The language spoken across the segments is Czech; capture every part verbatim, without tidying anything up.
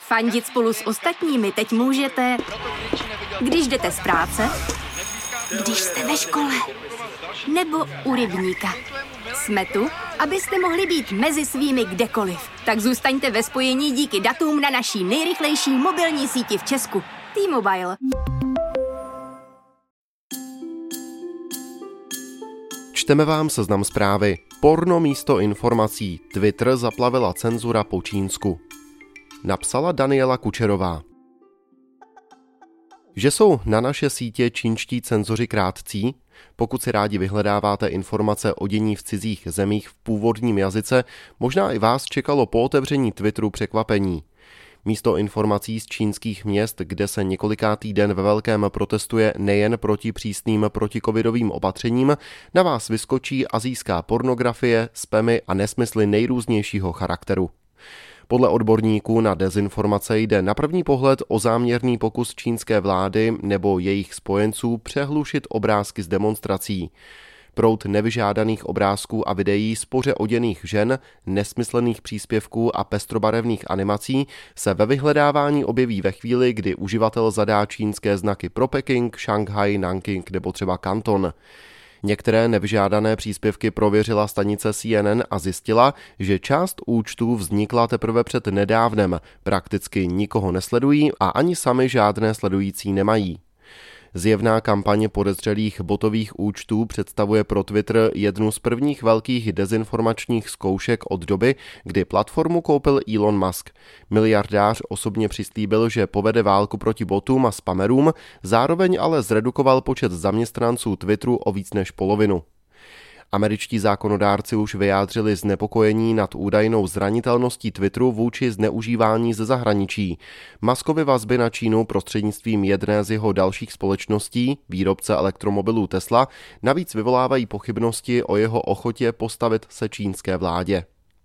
Fandit spolu s ostatními teď můžete, když jdete z práce, když jste ve škole, nebo u rybníka. Jsme tu, abyste mohli být mezi svými kdekoliv. Tak zůstaňte ve spojení díky datům na naší nejrychlejší mobilní síti v Česku. T-Mobile. Čteme vám seznam zprávy. Porno místo informací. Twitter zaplavila cenzura po Čínsku. Napsala Daniela Kučerová. Že jsou na naše sítě čínští cenzoři krátcí? Pokud si rádi vyhledáváte informace o dění v cizích zemích v původním jazyce, možná i vás čekalo po otevření Twitteru překvapení. Místo informací z čínských měst, kde se několikátý den ve velkém protestuje nejen proti přísným protikovidovým opatřením, na vás vyskočí asijská pornografie, spamy a nesmysly nejrůznějšího charakteru. Podle odborníků na dezinformace jde na první pohled o záměrný pokus čínské vlády nebo jejich spojenců přehlušit obrázky z demonstrací. Proud nevyžádaných obrázků a videí spoře oděných žen, nesmyslných příspěvků a pestrobarevných animací se ve vyhledávání objeví ve chvíli, kdy uživatel zadá čínské znaky pro Peking, Šanghaj, Nanking nebo třeba Kanton. Některé nevyžádané příspěvky prověřila stanice C N N a zjistila, že část účtů vznikla teprve před nedávnem, prakticky nikoho nesledují a ani sami žádné sledující nemají. Zjevná kampaně podezřelých botových účtů představuje pro Twitter jednu z prvních velkých dezinformačních zkoušek od doby, kdy platformu koupil Elon Musk. Miliardář osobně přislíbil, že povede válku proti botům a spamerům, zároveň ale zredukoval počet zaměstnanců Twitteru o víc než polovinu. Američtí zákonodárci už vyjádřili znepokojení nad údajnou zranitelností Twitteru vůči zneužívání ze zahraničí. Muskovy vazby na Čínu prostřednictvím jedné z jeho dalších společností, výrobce elektromobilů Tesla, navíc vyvolávají pochybnosti o jeho ochotě postavit se čínské vládě.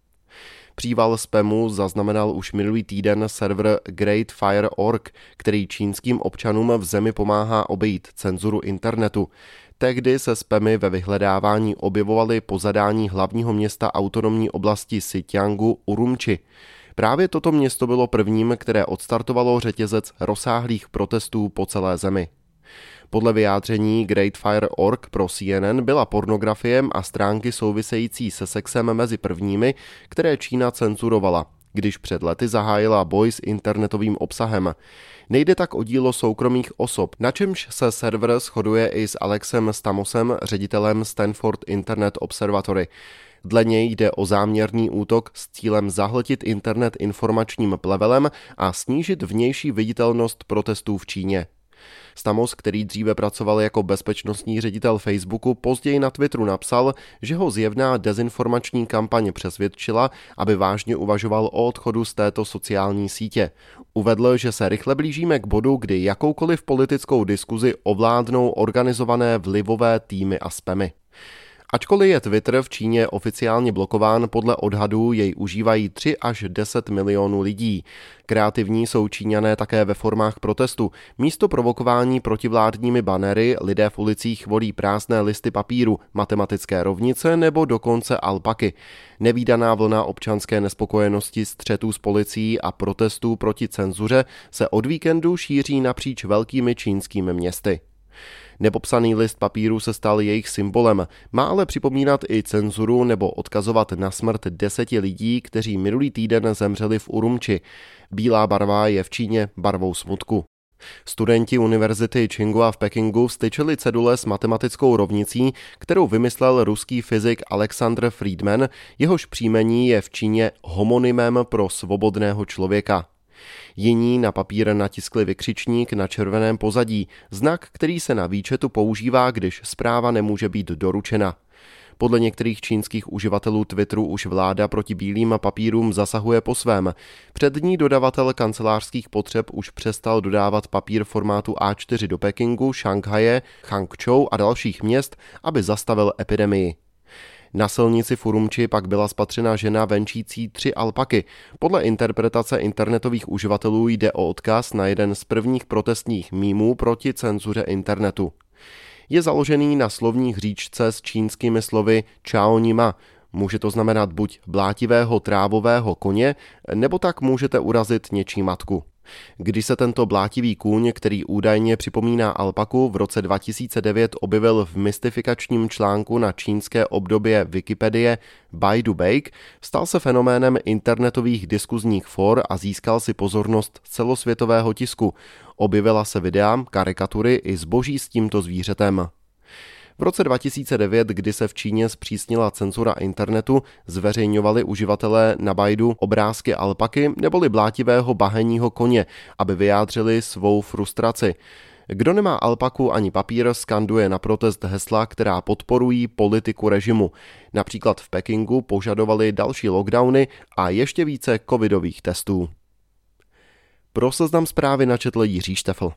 Příval spamu zaznamenal už minulý týden server Great Fire tečka org, který čínským občanům v zemi pomáhá obejít cenzuru internetu. Tehdy se spamy ve vyhledávání objevovaly po zadání hlavního města autonomní oblasti Xinjiangu Urumči. Právě toto město bylo prvním, které odstartovalo řetězec rozsáhlých protestů po celé zemi. Podle vyjádření Great Fire tečka org pro C N N byla pornografie a stránky související se sexem mezi prvními, které Čína cenzurovala, když před lety zahájila boj s internetovým obsahem. Nejde tak o dílo soukromých osob, na čemž se server shoduje i s Alexem Stamosem, ředitelem Stanford Internet Observatory. Dle něj jde o záměrný útok s cílem zahltit internet informačním plevelem a snížit vnější viditelnost protestů v Číně. Stamos, který dříve pracoval jako bezpečnostní ředitel Facebooku, později na Twitteru napsal, že ho zjevná dezinformační kampaň přesvědčila, aby vážně uvažoval o odchodu z této sociální sítě. Uvedl, že se rychle blížíme k bodu, kdy jakoukoliv politickou diskuzi ovládnou organizované vlivové týmy a spamy. Ačkoliv je Twitter v Číně oficiálně blokován, podle odhadů jej užívají tři až deset milionů lidí. Kreativní jsou Číňané také ve formách protestu. Místo provokování protivládními banery lidé v ulicích volí prázdné listy papíru, matematické rovnice nebo dokonce alpaky. Nevídaná vlna občanské nespokojenosti, střetů s policií a protestů proti cenzuře se od víkendu šíří napříč velkými čínskými městy. Nepopsaný list papíru se stal jejich symbolem, má ale připomínat i cenzuru nebo odkazovat na smrt deseti lidí, kteří minulý týden zemřeli v Urumči. Bílá barva je v Číně barvou smutku. Studenti univerzity Tsinghua v Pekingu vstyčili cedule s matematickou rovnicí, kterou vymyslel ruský fyzik Alexander Friedman, jehož příjmení je v Číně homonymem pro svobodného člověka. Jiní na papír natiskli vykřičník na červeném pozadí, znak, který se na výčetu používá, když zpráva nemůže být doručena. Podle některých čínských uživatelů Twitteru už vláda proti bílým papírům zasahuje po svém. Přední dodavatel kancelářských potřeb už přestal dodávat papír formátu A čtyři do Pekingu, Šanghaje, Hangzhou a dalších měst, aby zastavil epidemii. Na silnici v Urumči pak byla spatřena žena venčící tři alpaky. Podle interpretace internetových uživatelů jde o odkaz na jeden z prvních protestních mýmů proti cenzuře internetu. Je založený na slovní hříčce s čínskými slovy Čao Nima. Může to znamenat buď blátivého trávového koně, nebo tak můžete urazit něčí matku. Když se tento blátivý kůň, který údajně připomíná alpaku, v roce dva tisíce devět objevil v mystifikačním článku na čínské obdobě Wikipedie Baidu Bake, stal se fenoménem internetových diskuzních for a získal si pozornost celosvětového tisku. Objevila se videa, karikatury i zboží s tímto zvířetem. V roce dva tisíce devět, kdy se v Číně zpřísnila cenzura internetu, zveřejňovali uživatelé na Baidu obrázky alpaky neboli blátivého bahenního koně, aby vyjádřili svou frustraci. Kdo nemá alpaku ani papír, skanduje na protest hesla, která podporují politiku režimu. Například v Pekingu požadovali další lockdowny a ještě více covidových testů. Pro Seznam Zprávy načetl Jiří Štefl.